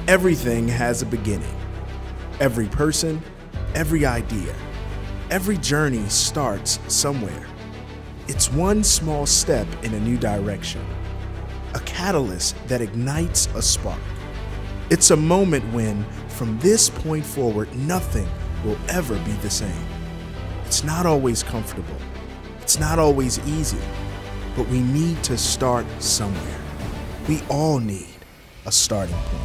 Everything has a beginning. Every person, every idea, every journey starts somewhere. It's one small step in a new direction, a catalyst that ignites a spark. It's a moment when, from this point forward, nothing will ever be the same. It's not always comfortable. It's not always easy, but we need to start somewhere. We all need a starting point.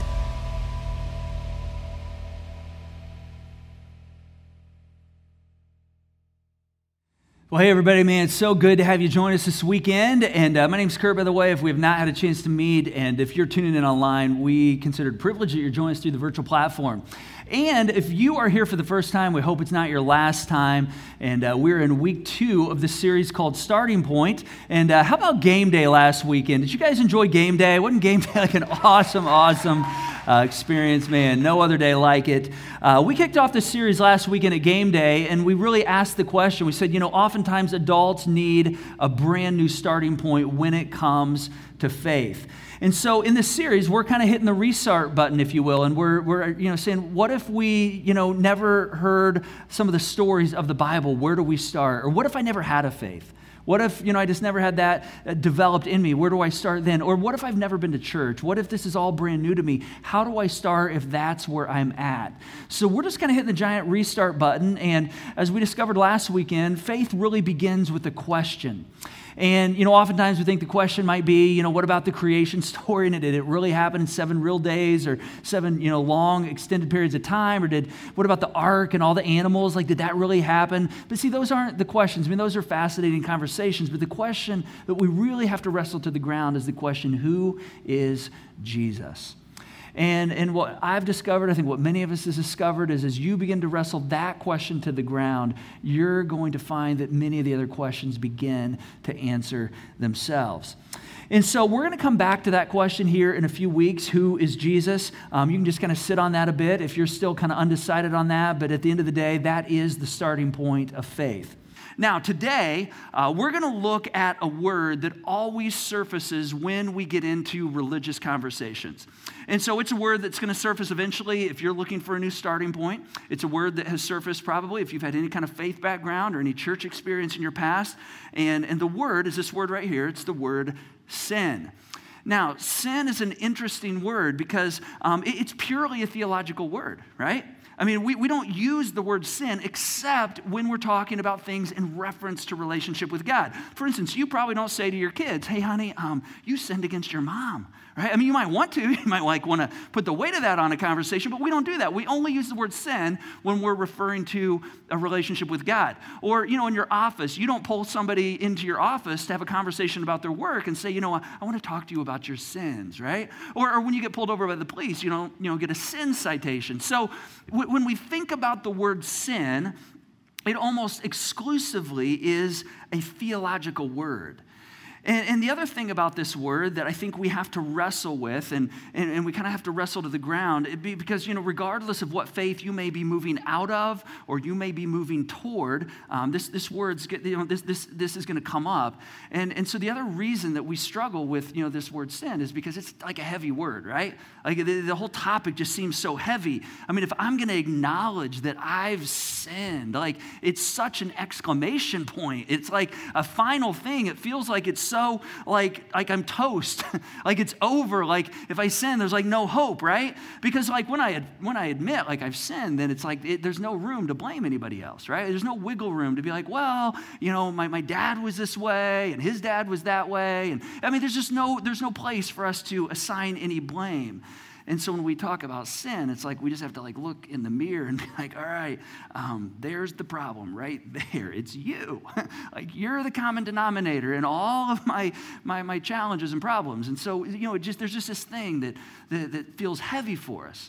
Well, hey, everybody, man, it's so good to have you join us this weekend. And my name's Kurt, by the way, if we have not had a chance to meet. And if you're tuning in online, we consider it a privilege that you're joining us through the virtual platform. And if you are here for the first time, we hope it's not your last time. And we're in week 2 of this series called Starting Point. And how about game day last weekend? Did you guys enjoy game day? Wasn't game day like an awesome experience, man? No other day like it. We kicked off this series last weekend at game day, and we really asked the question. We said, oftentimes adults need a brand new starting point when it comes to faith. And so in this series, we're kind of hitting the restart button, if you will, and we're saying, what if we, never heard some of the stories of the Bible? Where do we start? Or what if I never had a faith? What if, I just never had that developed in me? Where do I start then? Or what if I've never been to church? What if this is all brand new to me? How do I start if that's where I'm at? So we're just kind of hitting the giant restart button. And as we discovered last weekend, faith really begins with a question. And, oftentimes we think the question might be, what about the creation story? And did it really happen in 7 real days or 7, long extended periods of time? Or what about the ark and all the animals? Like, did that really happen? But see, those aren't the questions. I mean, those are fascinating conversations. But the question that we really have to wrestle to the ground is the question, who is Jesus? And what I've discovered, I think what many of us has discovered is as you begin to wrestle that question to the ground, you're going to find that many of the other questions begin to answer themselves. And so we're going to come back to that question here in a few weeks. Who is Jesus? You can just kind of sit on that a bit if you're still kind of undecided on that. But at the end of the day, that is the starting point of faith. Now, today, we're going to look at a word that always surfaces when we get into religious conversations. And so it's a word that's going to surface eventually if you're looking for a new starting point. It's a word that has surfaced probably if you've had any kind of faith background or any church experience in your past. And the word is this word right here. It's the word sin. Now, sin is an interesting word because it's purely a theological word, right? I mean, we don't use the word sin except when we're talking about things in reference to relationship with God. For instance, you probably don't say to your kids, hey, honey, you sinned against your mom, right? I mean, you might want to. You might want to put the weight of that on a conversation, but we don't do that. We only use the word sin when we're referring to a relationship with God. Or, in your office, you don't pull somebody into your office to have a conversation about their work and say, I want to talk to you about your sins, right? Or when you get pulled over by the police, you don't get a sin citation. So when we think about the word sin, it almost exclusively is a theological word. And the other thing about this word that I think we have to wrestle with, and we kind of have to wrestle to the ground, because, regardless of what faith you may be moving out of or you may be moving toward, this is going to come up. And so the other reason that we struggle with, this word sin is because it's like a heavy word, right? Like the whole topic just seems so heavy. I mean, if I'm going to acknowledge that I've sinned, like it's such an exclamation point. It's like a final thing. It feels like it's so like I'm toast, like it's over. Like if I sin, there's like no hope, right? Because like when I admit like I've sinned, then it's like there's no room to blame anybody else, right? There's no wiggle room to be like, well, my dad was this way and his dad was that way, and I mean there's no place for us to assign any blame. And so when we talk about sin, it's like we just have to like look in the mirror and be like, all right, there's the problem right there. It's you. Like you're the common denominator in all of my challenges and problems. And so, there's just this thing that feels heavy for us.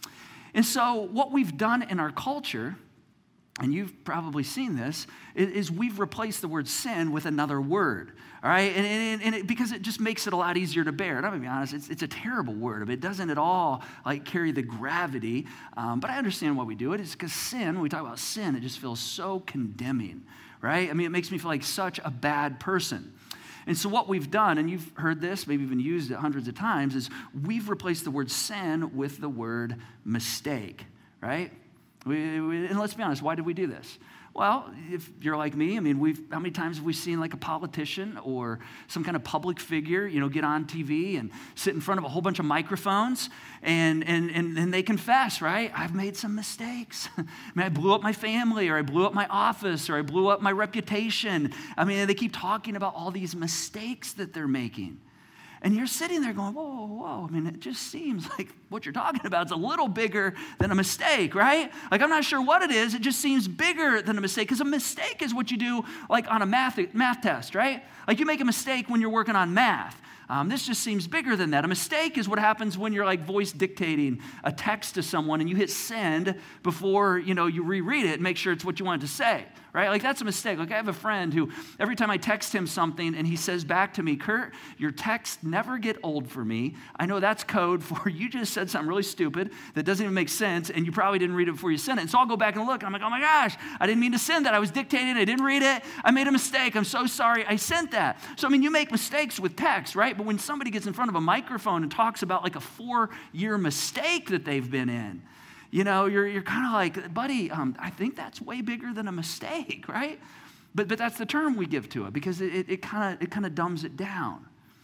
And so what we've done in our culture, and you've probably seen this, is we've replaced the word sin with another word. All right, because it just makes it a lot easier to bear. And I'm going to be honest, it's a terrible word. I mean, it doesn't at all like carry the gravity. But I understand why we do it. It's because sin, when we talk about sin, it just feels so condemning, right? I mean, it makes me feel like such a bad person. And so what we've done, and you've heard this, maybe even used it hundreds of times, is we've replaced the word sin with the word mistake, right? And let's be honest, why did we do this? Well, if you're like me, I mean, how many times have we seen like a politician or some kind of public figure, get on TV and sit in front of a whole bunch of microphones and they confess, right? I've made some mistakes. I mean, I blew up my family, or I blew up my office, or I blew up my reputation. I mean, they keep talking about all these mistakes that they're making. And you're sitting there going, whoa, whoa, whoa. I mean, it just seems like what you're talking about is a little bigger than a mistake, right? Like, I'm not sure what it is. It just seems bigger than a mistake, because a mistake is what you do like on a math test, right? Like, you make a mistake when you're working on math. This just seems bigger than that. A mistake is what happens when you're like voice dictating a text to someone and you hit send before, you reread it and make sure it's what you wanted to say, right? Like, that's a mistake. Like, I have a friend who every time I text him something and he says back to me, Kurt, your texts never get old for me. I know that's code for you just said something really stupid that doesn't even make sense, and you probably didn't read it before you sent it. And so I'll go back and look, and I'm like, oh my gosh, I didn't mean to send that. I was dictating, I didn't read it. I made a mistake. I'm so sorry I sent that. So, I mean, you make mistakes with text, right? But when somebody gets in front of a microphone and talks about like a 4-year mistake that they've been in, you're kind of like, buddy, I think that's way bigger than a mistake, right? But that's the term we give to it, because it kind of dumbs it down.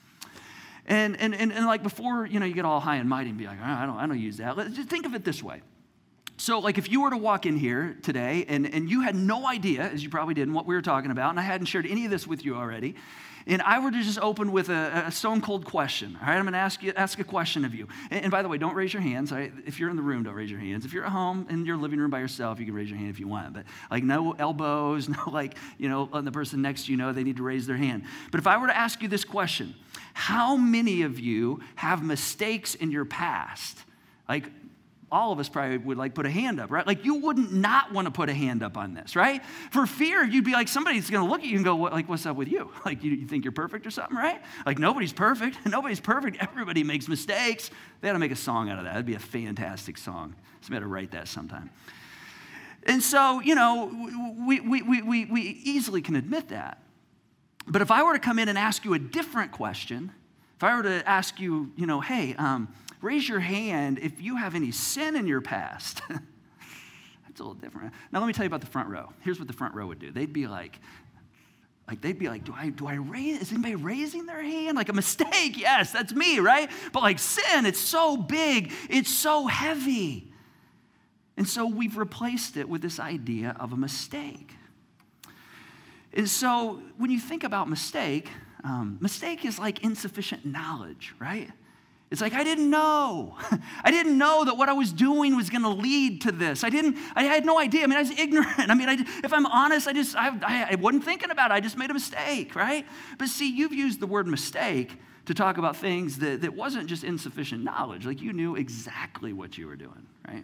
And like before, you get all high and mighty and be like, I don't use that. Just think of it this way. So like if you were to walk in here today and you had no idea, as you probably didn't, what we were talking about, and I hadn't shared any of this with you already, and I were to just open with a stone cold question, all right? I'm going to ask a question of you. And by the way, don't raise your hands. Right? If you're in the room, don't raise your hands. If you're at home in your living room by yourself, you can raise your hand if you want. But like no elbows, no the person next to you they need to raise their hand. But if I were to ask you this question, how many of you have mistakes in your past? Like, all of us probably would put a hand up, right? Like, you wouldn't not want to put a hand up on this, right? For fear, you'd be like, somebody's going to look at you and go, what's up with you? Like, you think you're perfect or something, right? Like, nobody's perfect. Nobody's perfect. Everybody makes mistakes. They ought to make a song out of that. That'd be a fantastic song. Somebody ought to write that sometime. And so, we easily can admit that. But if I were to come in and ask you a different question, if I were to ask you, hey, raise your hand if you have any sin in your past. That's a little different. Now, let me tell you about the front row. Here's what the front row would do. They'd be like, do I raise, is anybody raising their hand? Like a mistake, yes, that's me, right? But like sin, it's so big, it's so heavy. And so we've replaced it with this idea of a mistake. And so when you think about mistake is like insufficient knowledge, right? It's like, I didn't know. I didn't know that what I was doing was going to lead to this. I had no idea. I mean, I was ignorant. I mean, if I'm honest, I wasn't thinking about it. I just made a mistake, right? But see, you've used the word mistake to talk about things that wasn't just insufficient knowledge. Like, you knew exactly what you were doing, right?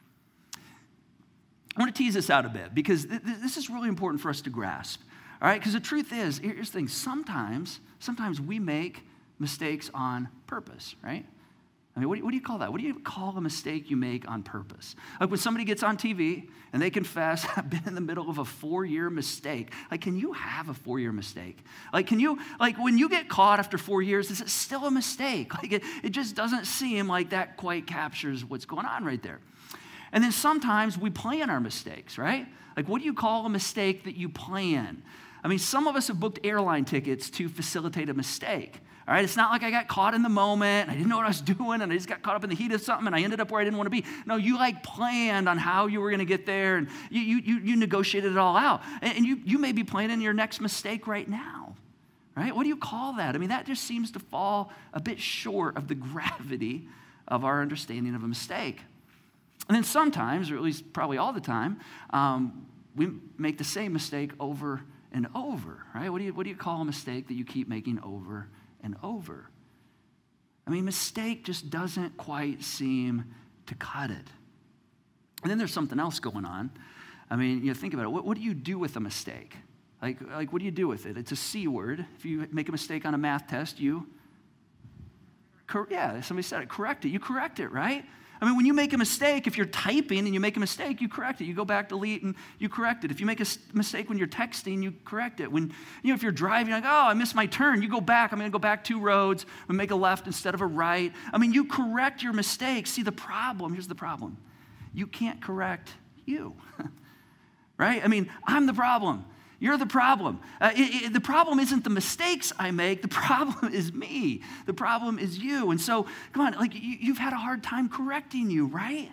I want to tease this out a bit, because this is really important for us to grasp, all right? Because the truth is, here's the thing, sometimes we make mistakes on purpose, right? I mean, what do you call that? What do you call a mistake you make on purpose? Like when somebody gets on TV and they confess, I've been in the middle of a 4-year mistake. Like, can you have a 4-year mistake? Like, when you get caught after 4 years, is it still a mistake? Like, it just doesn't seem like that quite captures what's going on right there. And then sometimes we plan our mistakes, right? Like, what do you call a mistake that you plan? I mean, some of us have booked airline tickets to facilitate a mistake. All right, it's not like I got caught in the moment, I didn't know what I was doing, and I just got caught up in the heat of something, and I ended up where I didn't want to be. No, you planned on how you were going to get there, and you negotiated it all out. And you may be planning your next mistake right now, right? What do you call that? I mean, that just seems to fall a bit short of the gravity of our understanding of a mistake. And then sometimes, or at least probably all the time, we make the same mistake over and over, right? What do you call a mistake that you keep making over and over? I mean, mistake just doesn't quite seem to cut it. And then there's something else going on. I mean, think about it. What do you do with a mistake? Like, what do you do with it? It's a C word. If you make a mistake on a math test, somebody said it, correct it. You correct it, right? I mean, when you make a mistake, if you're typing and you make a mistake, you correct it. You go back, delete, and you correct it. If you make a mistake when you're texting, you correct it. When, if you're driving, like, oh, I missed my turn, you go back. I'm going to go back 2 roads and make a left instead of a right. I mean, you correct your mistakes. See, here's the problem. You can't correct you, right? I mean, I'm the problem. You're the problem. The problem isn't the mistakes I make. The problem is me. The problem is you. And so, come on, like you've had a hard time correcting you, right?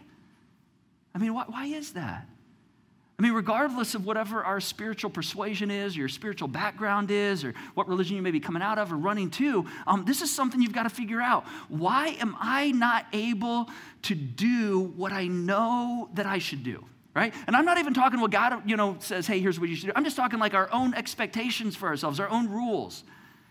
I mean, why is that? I mean, regardless of whatever our spiritual persuasion is, your spiritual background is, or what religion you may be coming out of or running to, this is something you've got to figure out. Why am I not able to do what I know that I should do? Right? And I'm not even talking what God, says, hey, here's what you should do. I'm just talking like our own expectations for ourselves, our own rules.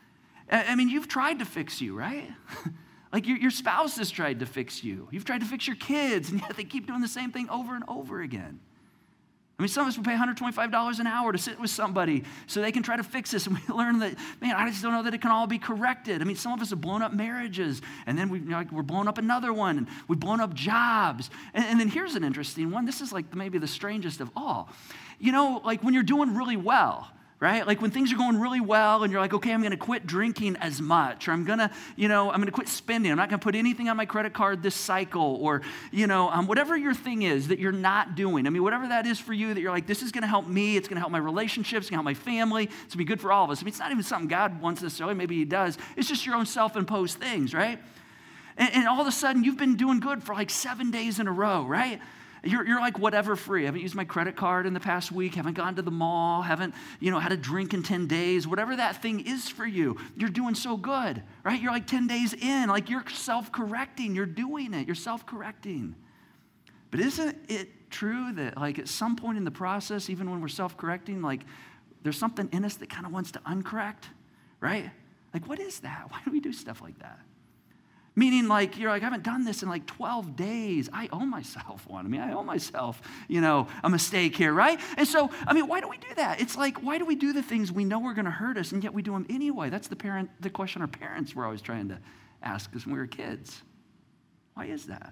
I mean, you've tried to fix you, right? Like your spouse has tried to fix you. You've tried to fix your kids, and yet they keep doing the same thing over and over again. I mean, some of us will pay $125 an hour to sit with somebody so they can try to fix this. And we learn that, man, I just don't know that it can all be corrected. I mean, some of us have blown up marriages, and then we're blowing up another one, and we've blown up jobs. And then here's an interesting one. This is like maybe the strangest of all. Like when you're doing really well, right? Like when things are going really well and you're like, okay, I'm going to quit drinking as much, or I'm going to quit spending. I'm not going to put anything on my credit card this cycle, or, whatever your thing is that you're not doing. I mean, whatever that is for you that you're like, this is going to help me. It's going to help my relationships. It's going to help my family. It's going to be good for all of us. I mean, it's not even something God wants necessarily. Maybe he does. It's just your own self-imposed things, right? And all of a sudden you've been doing good for like 7 days in a row, right? You're like whatever free. I haven't used my credit card in the past week, haven't gone to the mall, haven't, had a drink in 10 days, whatever that thing is for you. You're doing so good, right? You're like 10 days in, like you're self-correcting. You're doing it. You're self-correcting. But isn't it true that like at some point in the process, even when we're self-correcting, like there's something in us that kind of wants to uncorrect, right? Like what is that? Why do we do stuff like that? Meaning like, you're like, I haven't done this in like 12 days. I owe myself one. I mean, I owe myself, a mistake here, right? And so, I mean, why do we do that? It's like, why do we do the things we know are going to hurt us and yet we do them anyway? That's the question our parents were always trying to ask us when we were kids. Why is that?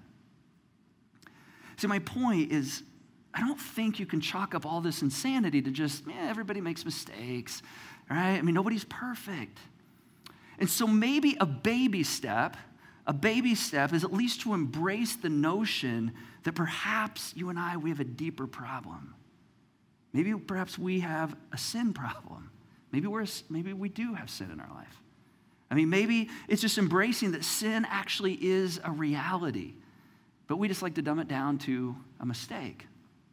See, my point is, I don't think you can chalk up all this insanity to just, everybody makes mistakes, right? I mean, nobody's perfect. And so maybe a baby step is at least to embrace the notion that perhaps you and we have a deeper problem. Perhaps we have a sin problem. Maybe we do have sin in our life. I mean, maybe it's just embracing that sin actually is a reality, but we just like to dumb it down to a mistake.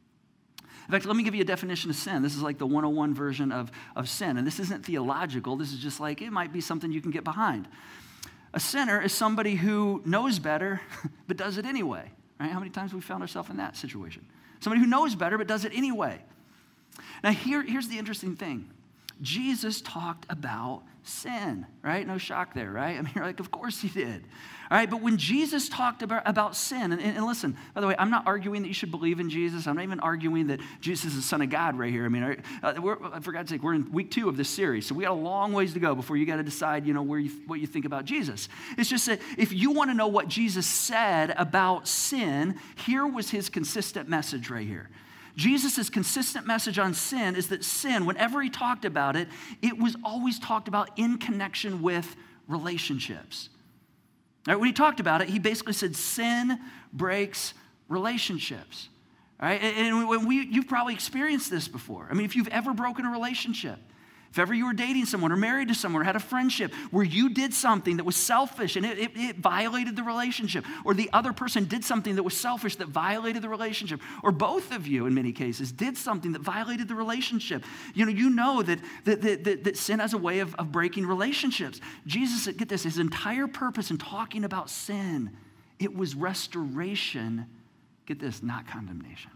In fact, let me give you a definition of sin. This is like the 101 version of sin, and this isn't theological. This is just like, it might be something you can get behind. A sinner is somebody who knows better, but does it anyway, right? How many times have we found ourselves in that situation? Somebody who knows better, but does it anyway. Now, here's the interesting thing. Jesus talked about sin, right? No shock there, right? I mean, you're like, of course he did. All right, but when Jesus talked about sin, and listen, by the way, I'm not arguing that you should believe in Jesus. I'm not even arguing that Jesus is the Son of God right here. I mean, for God's sake, we're in week 2 of this series, so we got a long ways to go before you got to decide, what you think about Jesus. It's just that if you want to know what Jesus said about sin, here was his consistent message right here. Jesus' consistent message on sin is that sin, whenever he talked about it, it was always talked about in connection with relationships. Right, when he talked about it, he basically said sin breaks relationships. Right? And you've probably experienced this before. I mean, if you've ever broken a relationship, if ever you were dating someone or married to someone or had a friendship where you did something that was selfish and it violated the relationship, or the other person did something that was selfish that violated the relationship, or both of you in many cases did something that violated the relationship, you know that sin has a way of breaking relationships. Jesus, get this, his entire purpose in talking about sin, it was restoration, get this, not condemnation.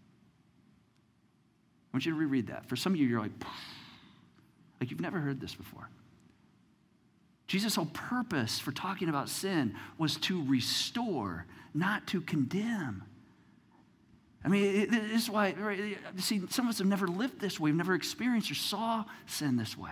I want you to reread that. For some of you, you're like you've never heard this before. Jesus' whole purpose for talking about sin was to restore, not to condemn. I mean, this is why, right, see, some of us have never lived this way. We've never experienced or saw sin this way.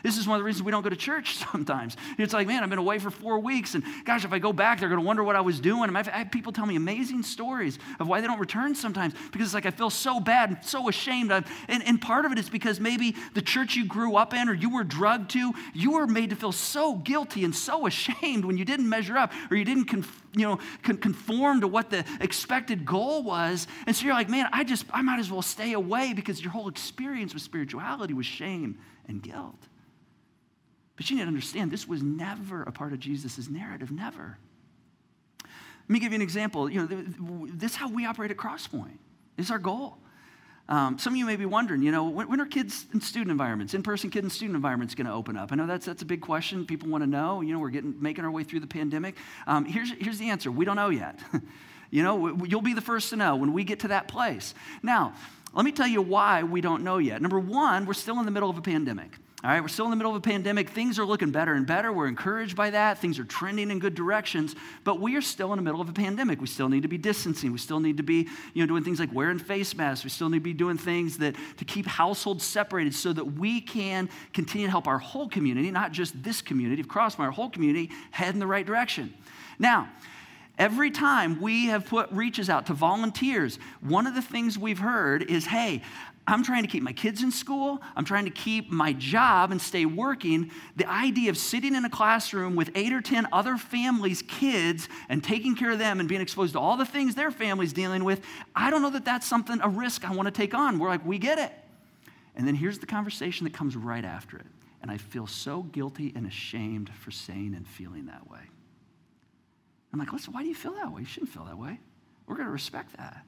This is one of the reasons we don't go to church sometimes. It's like, man, I've been away for 4 weeks, and gosh, if I go back, they're going to wonder what I was doing. And I have people tell me amazing stories of why they don't return sometimes, because it's like I feel so bad and so ashamed. And part of it is because maybe the church you grew up in or you were drugged to, you were made to feel so guilty and so ashamed when you didn't measure up or you didn't conform to what the expected goal was. And so you're like, man, I might as well stay away, because your whole experience with spirituality was shame and guilt. But you need to understand, this was never a part of Jesus' narrative, never. Let me give you an example. This is how we operate at Crosspoint. This is our goal. Some of you may be wondering, when are kids in student environments, in-person kid and student environments going to open up? I know that's a big question. People want to know. We're making our way through the pandemic. Here's the answer. We don't know yet. You'll be the first to know when we get to that place. Now, let me tell you why we don't know yet. Number one, we're still in the middle of a pandemic. All right, we're still in the middle of a pandemic. Things are looking better and better. We're encouraged by that. Things are trending in good directions, but we are still in the middle of a pandemic. We still need to be distancing. We still need to be, doing things like wearing face masks. We still need to be doing things to keep households separated so that we can continue to help our whole community, not just this community of Crosspoint, our whole community, head in the right direction. Now, every time we have put reaches out to volunteers, one of the things we've heard is, hey, I'm trying to keep my kids in school. I'm trying to keep my job and stay working. The idea of sitting in a classroom with 8 or 10 other families' kids and taking care of them and being exposed to all the things their family's dealing with, I don't know that that's a risk I want to take on. We're like, we get it. And then here's the conversation that comes right after it. And I feel so guilty and ashamed for saying and feeling that way. I'm like, listen, why do you feel that way? You shouldn't feel that way. We're going to respect that.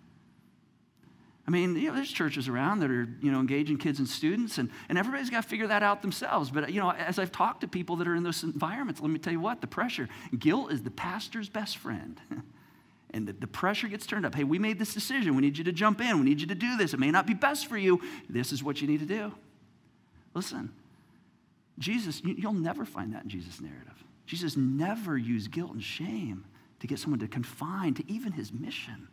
I mean, there's churches around that are, engaging kids and students, and everybody's got to figure that out themselves. But, as I've talked to people that are in those environments, let me tell you what, the pressure, guilt is the pastor's best friend. And the pressure gets turned up. Hey, we made this decision. We need you to jump in. We need you to do this. It may not be best for you. This is what you need to do. Listen, Jesus, you'll never find that in Jesus' narrative. Jesus never used guilt and shame to get someone to confine to even his mission.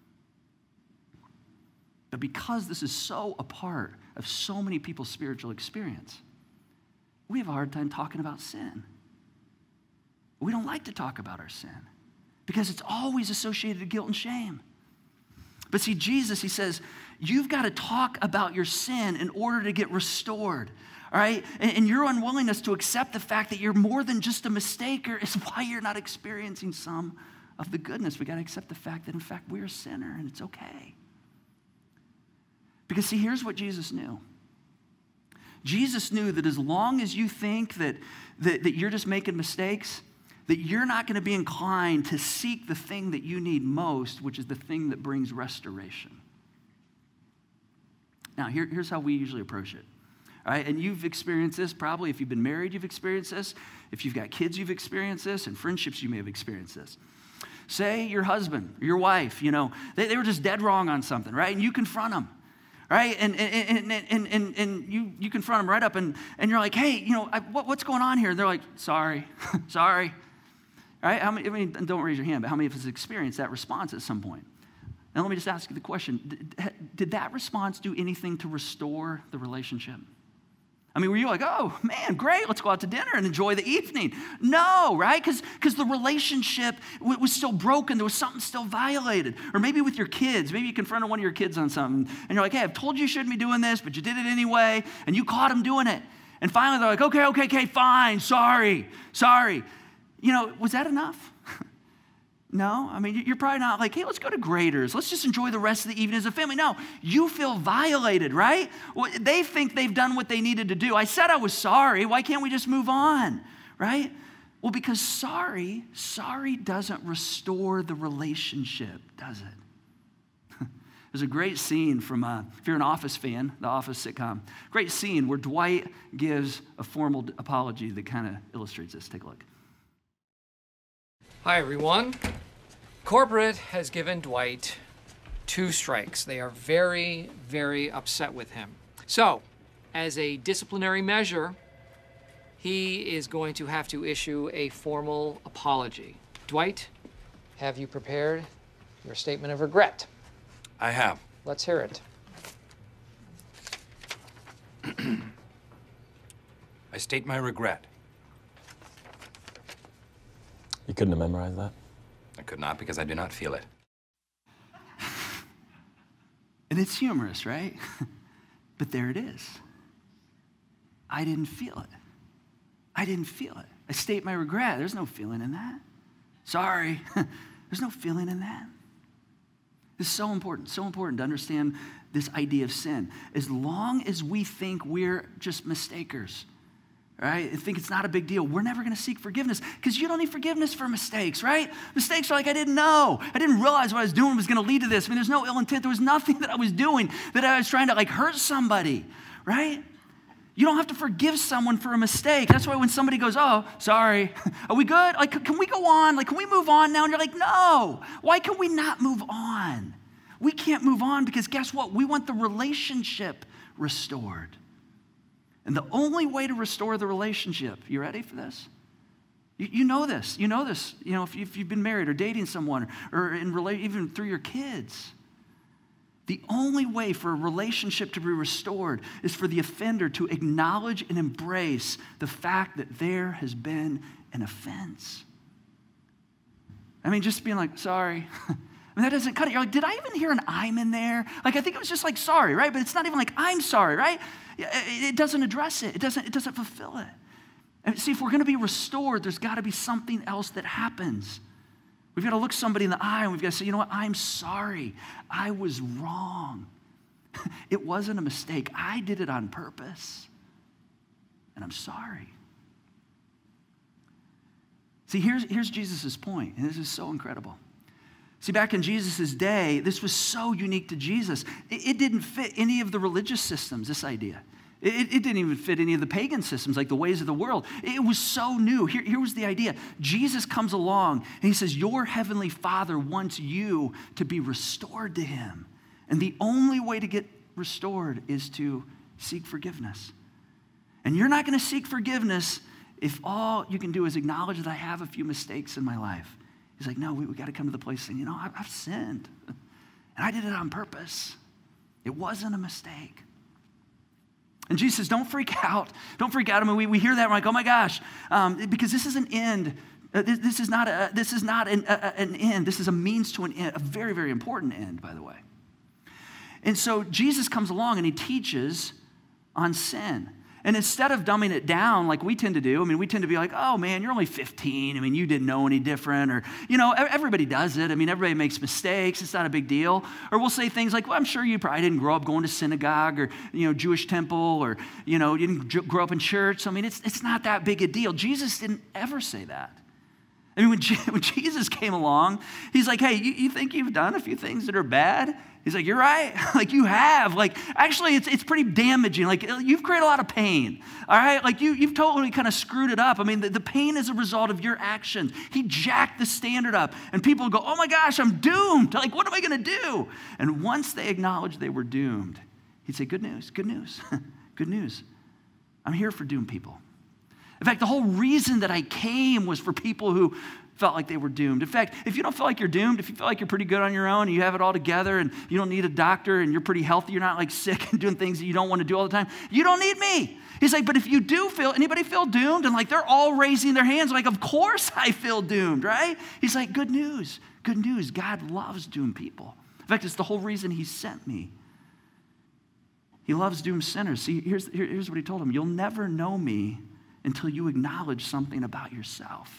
But because this is so a part of so many people's spiritual experience, we have a hard time talking about sin. We don't like to talk about our sin because it's always associated with guilt and shame. But see, Jesus, he says, you've got to talk about your sin in order to get restored. All right? And your unwillingness to accept the fact that you're more than just a mistaker is why you're not experiencing some of the goodness. We got to accept the fact that, in fact, we're a sinner and it's okay. Because see, here's what Jesus knew. Jesus knew that as long as you think that you're just making mistakes, that you're not going to be inclined to seek the thing that you need most, which is the thing that brings restoration. Now, here's how we usually approach it. All right, and you've experienced this probably. If you've been married, you've experienced this. If you've got kids, you've experienced this. And friendships, you may have experienced this. Say your husband or your wife, they were just dead wrong on something, right? And you confront them. Right? And you confront them right up and you're like, hey, what's going on here? And they're like, sorry. Sorry. Right? Don't raise your hand, but how many of us have experienced that response at some point? Now let me just ask you the question. Did that response do anything to restore the relationship? Were you like, oh, man, great, let's go out to dinner and enjoy the evening? No, right? Because the relationship was still broken. There was something still violated. Or maybe with your kids. Maybe you confronted one of your kids on something, and you're like, hey, I've told you shouldn't be doing this, but you did it anyway, and you caught them doing it. And finally, they're like, okay, fine, sorry. Was that enough? No, you're probably not like, hey, let's go to Graders. Let's just enjoy the rest of the evening as a family. No, you feel violated, right? Well, they think they've done what they needed to do. I said I was sorry. Why can't we just move on, right? Well, because sorry doesn't restore the relationship, does it? There's a great scene from, if you're an Office fan, the Office sitcom, great scene where Dwight gives a formal apology that kind of illustrates this. Take a look. Hi, everyone. Corporate has given Dwight 2 strikes. They are very, very upset with him. So, as a disciplinary measure, he is going to have to issue a formal apology. Dwight, have you prepared your statement of regret? I have. Let's hear it. I state my regret. You couldn't have memorized that? I could not because I do not feel it. And it's humorous, right? But there it is. I didn't feel it. I didn't feel it. I state my regret. There's no feeling in that. Sorry. There's no feeling in that. This is so important to understand this idea of sin. As long as we think we're just mistakers, right? I think it's not a big deal. We're never going to seek forgiveness because you don't need forgiveness for mistakes, right? Mistakes are like, I didn't know. I didn't realize what I was doing was going to lead to this. I mean, there's no ill intent. There was nothing that I was doing that I was trying to like hurt somebody, right? You don't have to forgive someone for a mistake. That's why when somebody goes, oh, sorry, are we good? Like, can we go on? Like, can we move on now? And you're like, no. Why can we not move on? We can't move on because guess what? We want the relationship restored. And the only way to restore the relationship, you ready for this? You know this. You know this. You know, if you've been married or dating someone or even through your kids. The only way for a relationship to be restored is for the offender to acknowledge and embrace the fact that there has been an offense. I mean, just being like, sorry. I mean, that doesn't cut it. You're like, did I even hear an I'm in there? Like, I think it was just like, sorry, right? But it's not even like, I'm sorry, right? It doesn't address it. It doesn't fulfill it. And see, if we're going to be restored, there's got to be something else that happens. We've got to look somebody in the eye and we've got to say, you know what? I'm sorry. I was wrong. It wasn't a mistake. I did it on purpose. And I'm sorry. See, here's Jesus' point. And this is so incredible. See, back in Jesus' day, this was so unique to Jesus. It didn't fit any of the religious systems, this idea. It didn't even fit any of the pagan systems, like the ways of the world. It was so new. Here was the idea. Jesus comes along, and he says, your heavenly Father wants you to be restored to him. And the only way to get restored is to seek forgiveness. And you're not going to seek forgiveness if all you can do is acknowledge that I have a few mistakes in my life. He's like, no, we got to come to the place saying, you know, I've sinned. And I did it on purpose. It wasn't a mistake. And Jesus says, don't freak out. Don't freak out. I mean, we hear that, we're like, oh my gosh, because this is an end. This is not an end. This is a means to an end, a very, very important end, by the way. And so Jesus comes along and he teaches on sin. And instead of dumbing it down like we tend to do, I mean, we tend to be like, oh man, you're only 15. I mean, you didn't know any different. Or, you know, everybody does it. I mean, everybody makes mistakes. It's not a big deal. Or we'll say things like, well, I'm sure you probably didn't grow up going to synagogue or, you know, Jewish temple or, you know, you didn't grow up in church. So, I mean, it's not that big a deal. Jesus didn't ever say that. I mean, when Jesus came along, he's like, hey, you think you've done a few things that are bad? He's like, you're right. Like, you have. Like, actually, it's pretty damaging. Like, you've created a lot of pain. All right? Like, you've totally kind of screwed it up. I mean, the pain is a result of your actions. He jacked the standard up. And people go, oh my gosh, I'm doomed. Like, what am I going to do? And once they acknowledged they were doomed, he'd say, good news, good news, good news. I'm here for doomed people. In fact, the whole reason that I came was for people who felt like they were doomed. In fact, if you don't feel like you're doomed, if you feel like you're pretty good on your own and you have it all together and you don't need a doctor and you're pretty healthy, you're not like sick and doing things that you don't want to do all the time, you don't need me. He's like, but if you do anybody feel doomed? And like they're all raising their hands like, of course I feel doomed, right? He's like, good news, good news. God loves doomed people. In fact, it's the whole reason he sent me. He loves doomed sinners. See, here's what he told him. You'll never know me until you acknowledge something about yourself.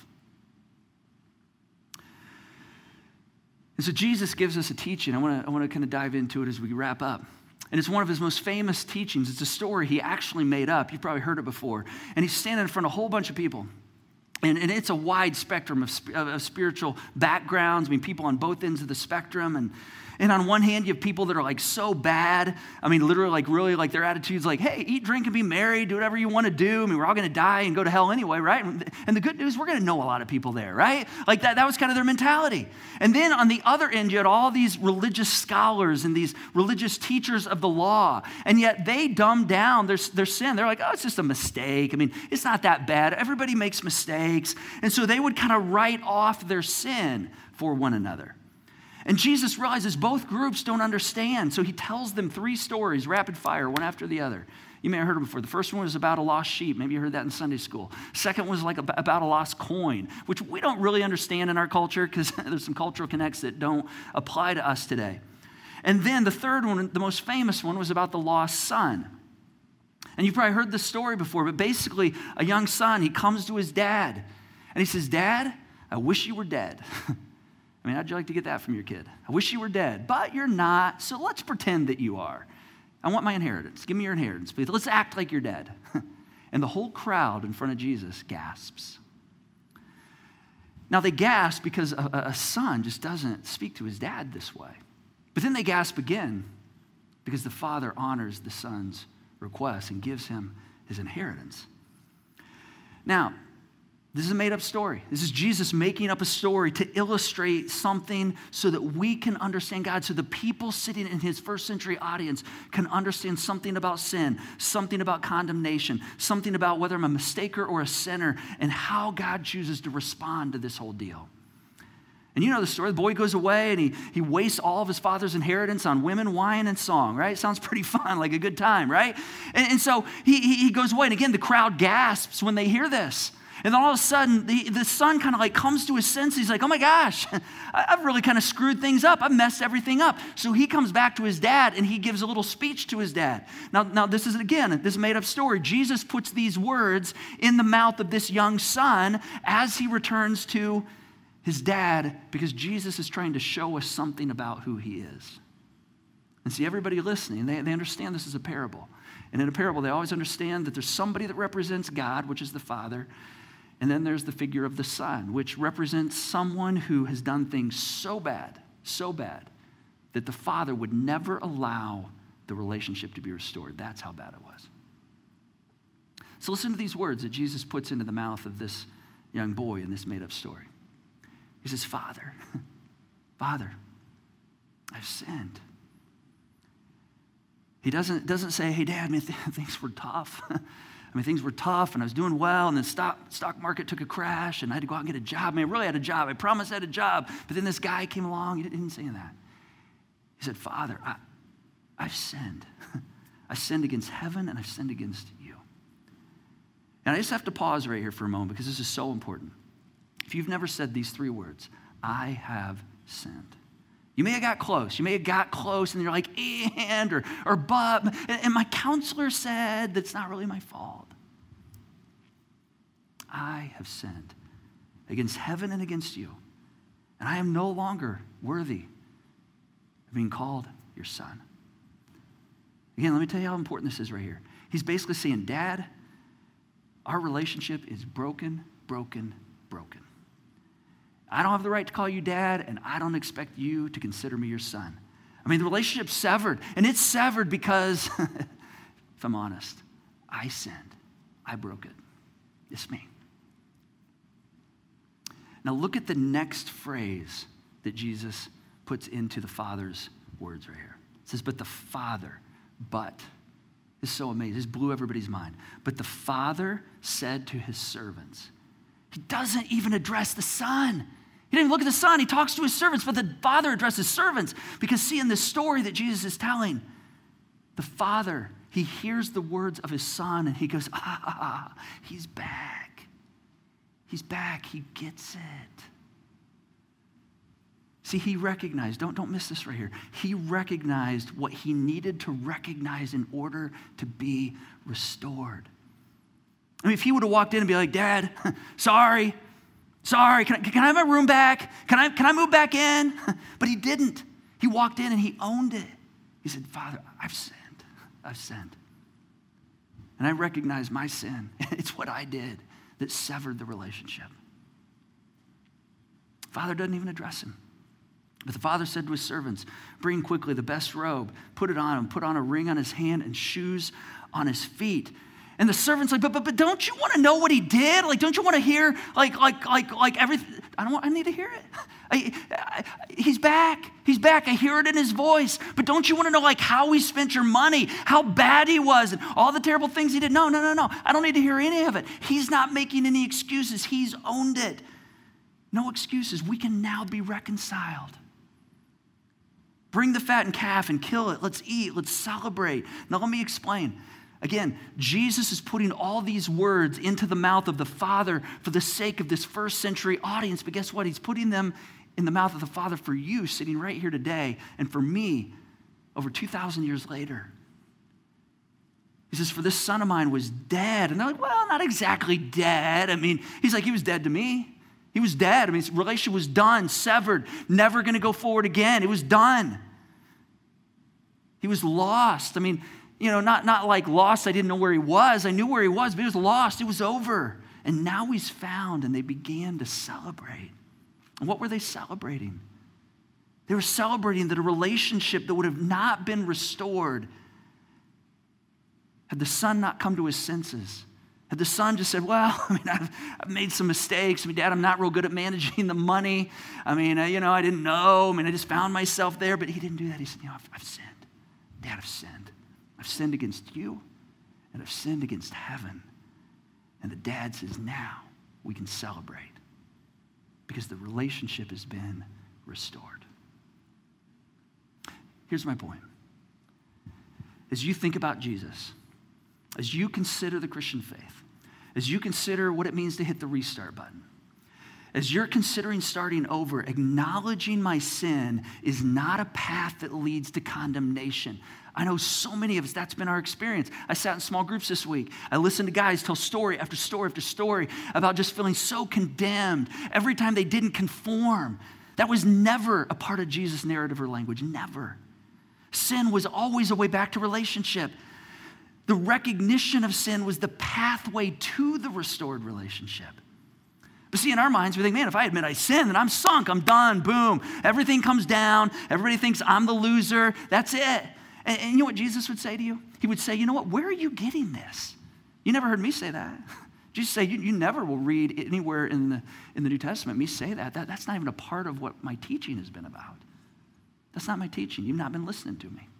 And so Jesus gives us a teaching. I want to kind of dive into it as we wrap up. And it's one of his most famous teachings. It's a story he actually made up. You've probably heard it before. And he's standing in front of a whole bunch of people. And it's a wide spectrum of spiritual backgrounds. I mean, people on both ends of the spectrum. And on one hand, you have people that are like so bad. I mean, literally, like really, like their attitude's like, hey, eat, drink, and be merry. Do whatever you want to do. I mean, we're all going to die and go to hell anyway, right? And the good news, we're going to know a lot of people there, right? Like that was kind of their mentality. And then on the other end, you had all these religious scholars and these religious teachers of the law. And yet they dumbed down their sin. They're like, oh, it's just a mistake. I mean, it's not that bad. Everybody makes mistakes. And so they would kind of write off their sin for one another. And Jesus realizes both groups don't understand, so he tells them 3 stories, rapid fire, one after the other. You may have heard them before. The first one was about a lost sheep. Maybe you heard that in Sunday school. Second was like about a lost coin, which we don't really understand in our culture because there's some cultural connects that don't apply to us today. And then the third one, the most famous one, was about the lost son. And you've probably heard this story before, but basically a young son, he comes to his dad and he says, "Dad, I wish you were dead." I mean, how'd you like to get that from your kid? "I wish you were dead, but you're not, so let's pretend that you are. I want my inheritance. Give me your inheritance, please. Let's act like you're dead." And the whole crowd in front of Jesus gasps. Now, they gasp because a son just doesn't speak to his dad this way. But then they gasp again because the father honors the son's request and gives him his inheritance. Now, this is a made-up story. This is Jesus making up a story to illustrate something so that we can understand God, so the people sitting in his first century audience can understand something about sin, something about condemnation, something about whether I'm a mistaker or a sinner, and how God chooses to respond to this whole deal. And you know the story. The boy goes away and he wastes all of his father's inheritance on women, wine, and song, right? Sounds pretty fun, like a good time, right? And so he goes away. And again, the crowd gasps when they hear this. And then all of a sudden, the son kind of like comes to his senses. He's like, "Oh my gosh, I've really kind of screwed things up. I've messed everything up." So he comes back to his dad and he gives a little speech to his dad. Now this is, again, this made up story. Jesus puts these words in the mouth of this young son as he returns to his dad because Jesus is trying to show us something about who he is. And see, everybody listening, they understand this is a parable. And in a parable, they always understand that there's somebody that represents God, which is the Father. And then there's the figure of the Son, which represents someone who has done things so bad, that the Father would never allow the relationship to be restored. That's how bad it was. So listen to these words that Jesus puts into the mouth of this young boy in this made-up story. He says, Father, I've sinned." He doesn't say, "Hey, Dad, man, things were tough. Things were tough, and I was doing well, and the stock market took a crash, and I had to go out and get a job. I really had a job. I promised I had a job, but then this guy came along." He didn't say that. He said, "Father, I've sinned. I sinned against heaven, and I've sinned against you." And I just have to pause right here for a moment because this is so important. If you've never said these 3 words, "I have sinned," you may have got close. You may have got close, and you're like, "and," or "but," and my counselor said that's not really my fault. I have sinned against heaven and against you, and I am no longer worthy of being called your son. Again, let me tell you how important this is right here. He's basically saying, Dad, our relationship is broken. I don't have the right to call you Dad, and I don't expect you to consider me your son. The relationship's severed, and it's severed because, if I'm honest, I sinned. I broke it. It's me. Now look at the next phrase that Jesus puts into the Father's words right here. It says, "But the Father," but, this is so amazing. This blew everybody's mind. "But the Father said to his servants," he doesn't even address the Son. He didn't even look at the Son. He talks to his servants, but the Father addresses servants. Because see, in this story that Jesus is telling, the Father, he hears the words of his Son, and he goes, he's back. He's back. He gets it. See, he recognized, don't miss this right here. He recognized what he needed to recognize in order to be restored. If he would have walked in and be like, "Dad, sorry, can I have my room back? Can I move back in?" But he didn't. He walked in and he owned it. He said, "Father, I've sinned. And I recognize my sin. It's what I did that severed the relationship." Father doesn't even address him. But the Father said to his servants, "Bring quickly the best robe, put it on him, put on a ring on his hand and shoes on his feet." And the servant's like, but don't you want to know what he did? Like, don't you want to hear like everything? I need to hear it. He's back. I hear it in his voice. But don't you want to know like how he spent your money, how bad he was, and all the terrible things he did? No. I don't need to hear any of it. He's not making any excuses. He's owned it. No excuses. We can now be reconciled. Bring the fattened calf and kill it. Let's eat. Let's celebrate. Now let me explain. Again, Jesus is putting all these words into the mouth of the Father for the sake of this first century audience. But guess what? He's putting them in the mouth of the Father for you sitting right here today and for me over 2,000 years later. He says, for this son of mine was dead. And they're like, well, not exactly dead. I mean, he's like, he was dead to me. He was dead. I mean, his relationship was done, severed, never going to go forward again. It was done. He was lost. I mean, you know, not like lost, I didn't know where he was. I knew where he was, but he was lost. It was over. And now he's found, and they began to celebrate. And what were they celebrating? They were celebrating that a relationship that would have not been restored had the son not come to his senses. Had the son just said, well, I mean, I've made some mistakes. I mean, Dad, I'm not real good at managing the money. I mean, I didn't know. I mean, I just found myself there. But he didn't do that. He said, I've sinned. Dad, I've sinned. I've sinned against you, and I've sinned against heaven. And the dad says, now we can celebrate because the relationship has been restored. Here's my point. As you think about Jesus, as you consider the Christian faith, as you consider what it means to hit the restart button, as you're considering starting over, acknowledging my sin is not a path that leads to condemnation. I know so many of us, that's been our experience. I sat in small groups this week. I listened to guys tell story after story after story about just feeling so condemned every time they didn't conform. That was never a part of Jesus' narrative or language, never. Sin was always a way back to relationship. The recognition of sin was the pathway to the restored relationship. But see, in our minds, we think, man, if I admit I sinned, then I'm sunk, I'm done, boom. Everything comes down. Everybody thinks I'm the loser. That's it. And you know what Jesus would say to you? He would say, you know what, where are you getting this? You never heard me say that. Jesus say, you never will read anywhere in the New Testament me say that. That's not even a part of what my teaching has been about. That's not my teaching. You've not been listening to me.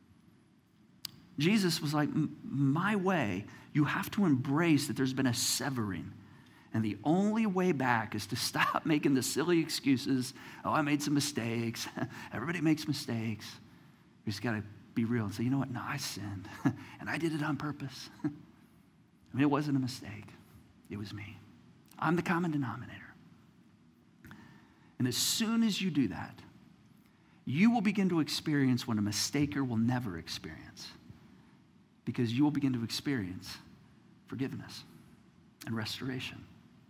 Jesus was like, my way, you have to embrace that there's been a severing. And the only way back is to stop making the silly excuses. Oh, I made some mistakes. Everybody makes mistakes. We just got to be real and say, you know what? No, I sinned. And I did it on purpose. I mean, it wasn't a mistake. It was me. I'm the common denominator. And as soon as you do that, you will begin to experience what a mistaker will never experience. Because you will begin to experience forgiveness and restoration.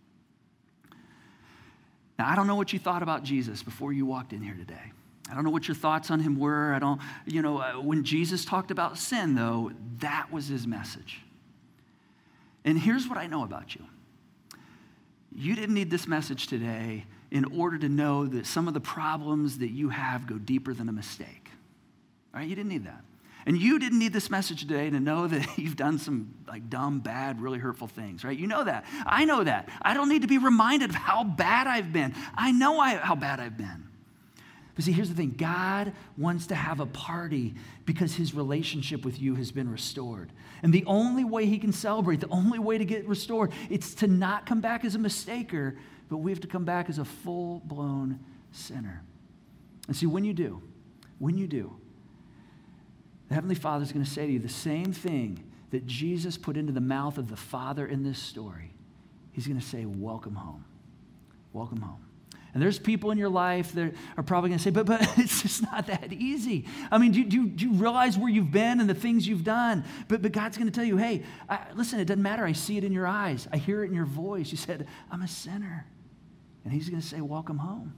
Now, I don't know what you thought about Jesus before you walked in here today. I don't know what your thoughts on him were. When Jesus talked about sin, though, that was his message. And here's what I know about you. You didn't need this message today in order to know that some of the problems that you have go deeper than a mistake. All right? You didn't need that. And you didn't need this message today to know that you've done some dumb, bad, really hurtful things, right? You know that. I know that. I don't need to be reminded of how bad I've been. I know how bad I've been. But see, here's the thing. God wants to have a party because his relationship with you has been restored. And the only way he can celebrate, the only way to get restored, it's to not come back as a mistaker, but we have to come back as a full-blown sinner. And see, when you do, the Heavenly Father is going to say to you the same thing that Jesus put into the mouth of the Father in this story. He's going to say, welcome home. Welcome home. And there's people in your life that are probably going to say, but it's just not that easy. I mean, do you realize where you've been and the things you've done? But God's going to tell you, hey, listen, it doesn't matter. I see it in your eyes. I hear it in your voice. You said, I'm a sinner. And he's going to say, welcome home.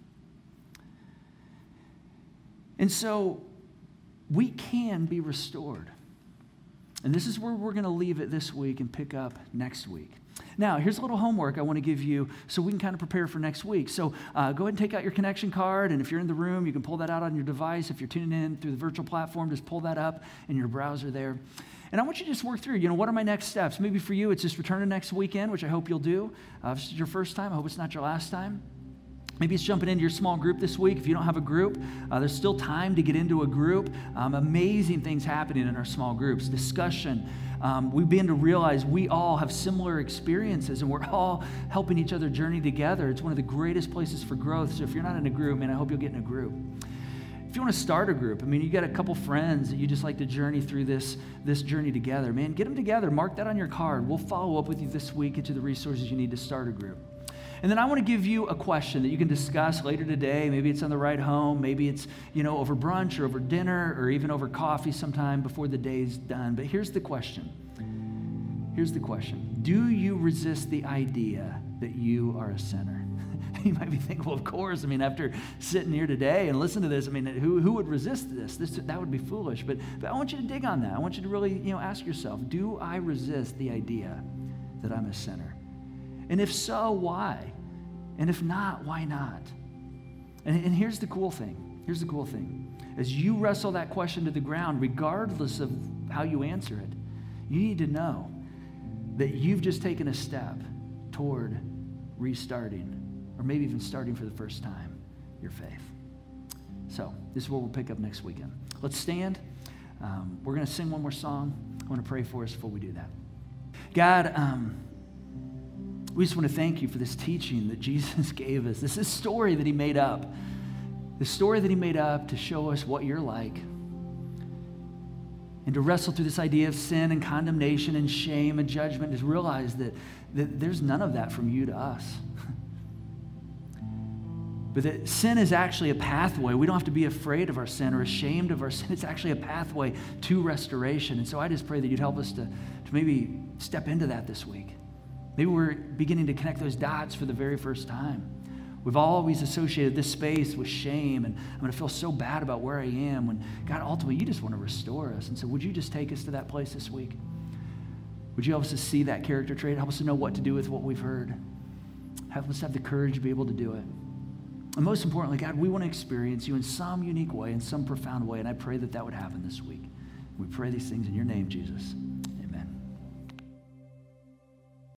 And so we can be restored. And this is where we're going to leave it this week and pick up next week. Now, here's a little homework I want to give you so we can kind of prepare for next week. So go ahead and take out your connection card, and if you're in the room, you can pull that out on your device. If you're tuning in through the virtual platform, just pull that up in your browser there. And I want you to just work through, what are my next steps? Maybe for you, it's just returning next weekend, which I hope you'll do. If this is your first time, I hope it's not your last time. Maybe it's jumping into your small group this week. If you don't have a group, there's still time to get into a group. Amazing things happening in our small groups. Discussion. We begin to realize we all have similar experiences and we're all helping each other journey together. It's one of the greatest places for growth. So if you're not in a group, man, I hope you'll get in a group. If you want to start a group, I mean, you got a couple friends that you just like to journey through this journey together, man, get them together. Mark that on your card. We'll follow up with you this week, get you the resources you need to start a group. And then I want to give you a question that you can discuss later today. Maybe it's on the ride home. Maybe it's, over brunch or over dinner or even over coffee sometime before the day's done. But here's the question. Do you resist the idea that you are a sinner? You might be thinking, well, of course. I mean, after sitting here today and listening to this, I mean, who would resist this? That would be foolish. But I want you to dig on that. I want you to really, ask yourself, do I resist the idea that I'm a sinner? And if so, why? And if not, why not? And here's the cool thing. As you wrestle that question to the ground, regardless of how you answer it, you need to know that you've just taken a step toward restarting, or maybe even starting for the first time, your faith. So this is where we'll pick up next weekend. Let's stand. We're going to sing one more song. I want to pray for us before we do that. God, we just want to thank you for this teaching that Jesus gave us. This is a story that he made up. The story that he made up to show us what you're like. And to wrestle through this idea of sin and condemnation and shame and judgment, just realize that there's none of that from you to us. But that sin is actually a pathway. We don't have to be afraid of our sin or ashamed of our sin. It's actually a pathway to restoration. And so I just pray that you'd help us to maybe step into that this week. Maybe we're beginning to connect those dots for the very first time. We've always associated this space with shame, and I'm going to feel so bad about where I am when, God, ultimately, you just want to restore us. And so would you just take us to that place this week? Would you help us to see that character trait? Help us to know what to do with what we've heard. Help us have the courage to be able to do it. And most importantly, God, we want to experience you in some unique way, in some profound way, and I pray that that would happen this week. We pray these things in your name, Jesus.